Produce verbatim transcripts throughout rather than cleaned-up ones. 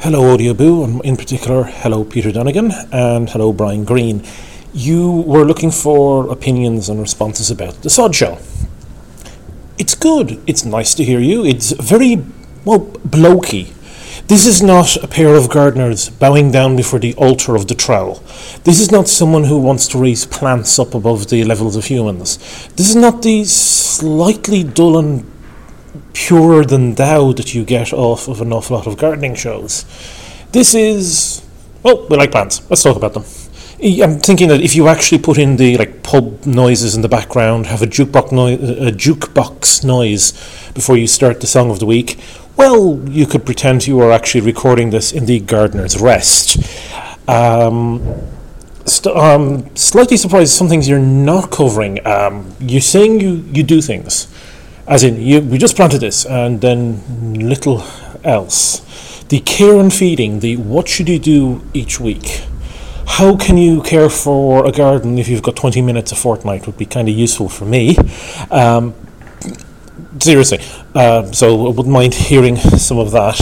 Hello Audioboo, and in particular, hello Peter Donegan, and hello Brian Green. You were looking for opinions and responses about The Sod Show. It's good. It's nice to hear you. It's very, well, blokey. This is not a pair of gardeners bowing down before the altar of the trowel. This is not someone who wants to raise plants up above the levels of humans. This is not the slightly dull and purer than thou that you get off of an awful lot of gardening shows. This is, well, we like plants. Let's talk about them. I'm thinking that if you actually put in the like pub noises in the background, have a jukebox, noi- a jukebox noise before you start the song of the week, well, you could pretend you are actually recording this in the Gardener's Rest. Um, st- um, slightly surprised some things you're not covering. Um, you're saying you, you do things. As in, you, we just planted this, and then little else. The care and feeding, the what should you do each week? How can you care for a garden if you've got twenty minutes a fortnight would be kind of useful for me. Um, seriously. Uh, so I wouldn't mind hearing some of that.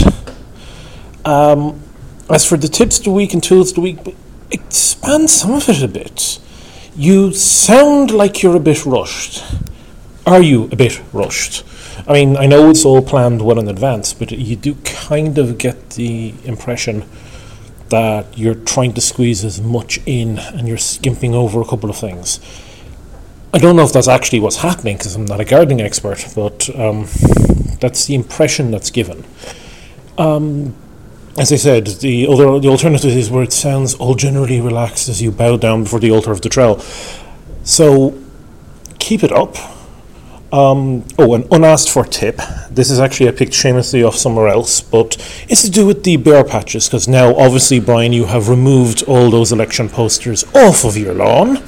Um, as for the tips of the week and tools of the week, expand some of it a bit. You sound like you're a bit rushed. Are you a bit rushed? I mean, I know it's all planned well in advance, but you do kind of get the impression that you're trying to squeeze as much in and you're skimping over a couple of things. I don't know if that's actually what's happening because I'm not a gardening expert, but um, that's the impression that's given. Um, as I said, the other the alternative is where it sounds all generally relaxed as you bow down before the altar of the trowel. So keep it up. Um, oh, an unasked for tip. This is actually I picked shamelessly off somewhere else, but it's to do with the bare patches, because now obviously, Brian, you have removed all those election posters off of your lawn,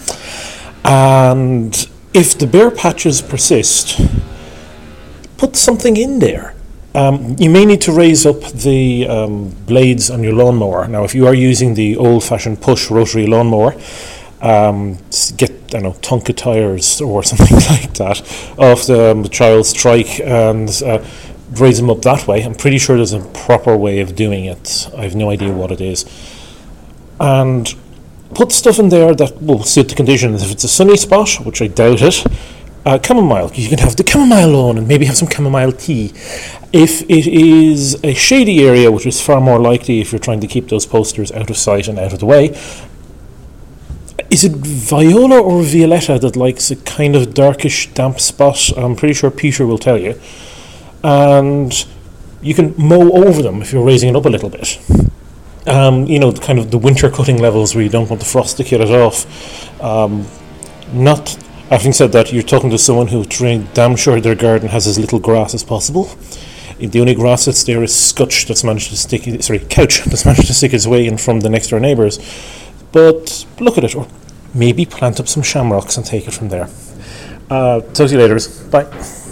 and if the bare patches persist, put something in there. Um, you may need to raise up the um, blades on your lawnmower. Now, if you are using the old-fashioned push rotary lawnmower, um, get I don't know, Tonka tires or something like that off the, um, the child's trike and uh, raise them up that way. I'm pretty sure there's a proper way of doing it. I have no idea what it is. And put stuff in there that will suit the conditions. If it's a sunny spot, which I doubt it, uh, chamomile. You can have the chamomile lawn and maybe have some chamomile tea. If it is a shady area, which is far more likely if you're trying to keep those posters out of sight and out of the way, is it Viola or Violetta that likes a kind of darkish, damp spot? I'm pretty sure Peter will tell you. And you can mow over them if you're raising it up a little bit. Um, you know, kind of the winter cutting levels where you don't want the frost to kill it off. Um, not, having said that, you're talking to someone who's trying damn sure their garden has as little grass as possible. The only grass that's there is scutch that's managed to stick, sorry, couch that's managed to stick its way in from the next door neighbours. But look at it, or maybe plant up some shamrocks and take it from there. Uh, talk to you later. Bye.